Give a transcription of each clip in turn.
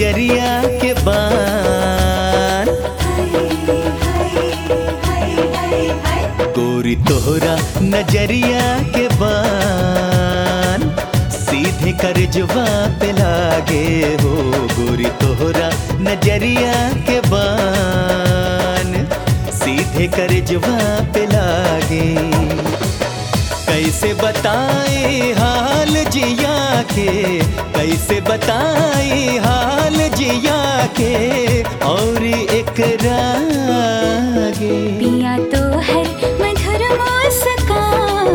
नजरिया के बान। गोरी तोहरा नजरिया के बान सीधे करजवा पे लागे हो। गोरी तोहरा नजरिया के बान सीधे करजवा पे लागे। कैसे बताए हाल जिया के, कैसे बताए हाल जिया के और एक रागे। पिया तो है मधुर मुस्कान,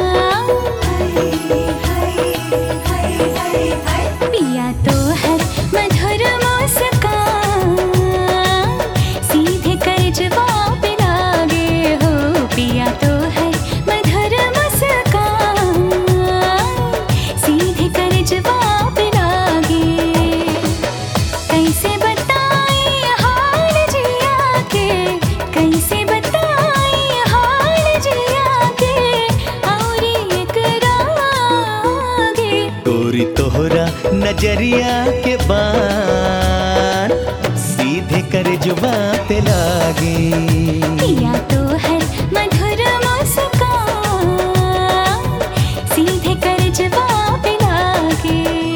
पिया तो है मधुर मुस्कान सीधे करजवा पे लागे हो। पिया तो है मधुर मुस्कान सीधे करजवा पे लागे। कैसे बताए हाल जिया के, कैसे बताए हाल जिया के और एक रागे। गोरी तोहरा नजरिया के बान सीधे करजवा पे लागे। पिया तो है मधुर मुस्कान सीधे करजवा पे लागे।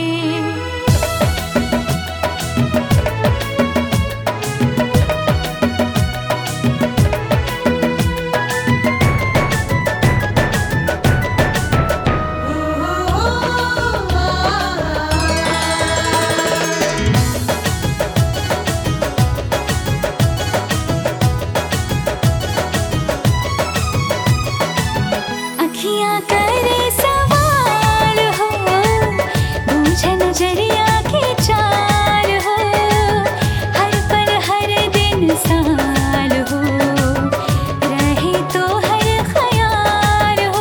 अखियाँ करे सवाल हो, बूझे नजरिया की चाल हो। हर पल हर दिन साल हो, रहे तो हर ख्याल हो।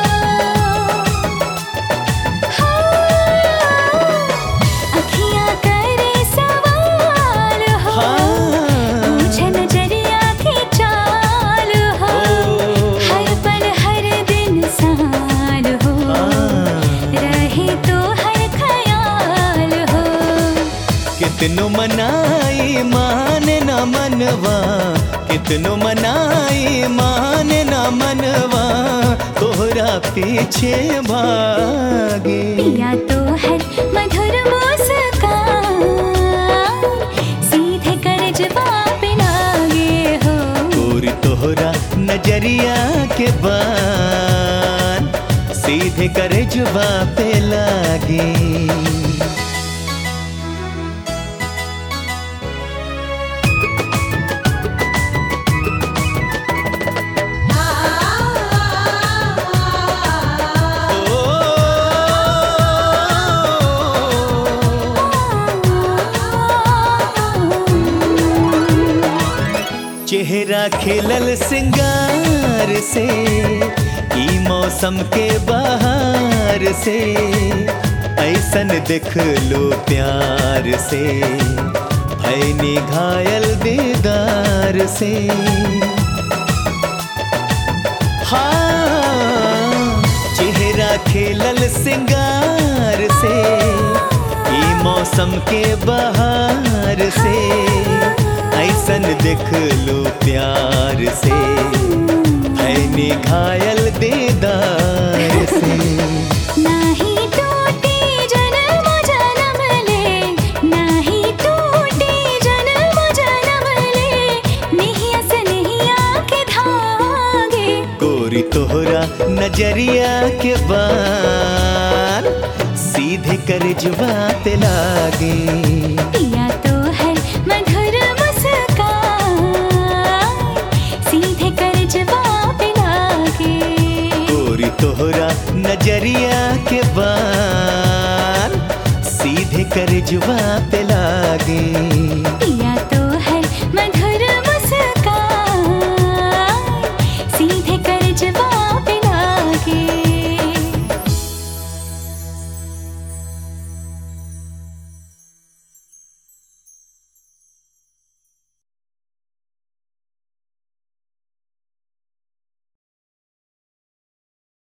अखियाँ करे सवाल हो, बूझे नजरिया की चाल हो। हर पल हर दिन साल हो, रहे तो हर ख्याल हो। कितनो मनाई माने न मनवा, कितनो मनाई माने न मनवा तोहरा पीछे भागे। पिया तो है मधुर मुस्कान सीधे करजवा पे लागे हो। गोरी तोहरा नजरिया के बान सीधे करजवा पे लागे। चेहरा खिलल सिंगार से, ई मौसम के बहार से ऐसन देख लो प्यार से। भैनी घायल दीदार से, हाँ चेहरा खिलल सिंगार से, ई मौसम के बहार से ऐसन देख लो प्यार से। भैनी घायल दीदार से। नाही टूटी जन्म जन्म ले, नाही टूटी जन्म जन्म ले, नैया से नैया के धागे। गोरी तोहरा नजरिया के बान सीधे करजवा पे लागे। पिया तो है मधुर मुस्कान सीधे करजवा पे लागे। गोरी तोहरा नजरिया के बान सीधे करजवा पे लागे।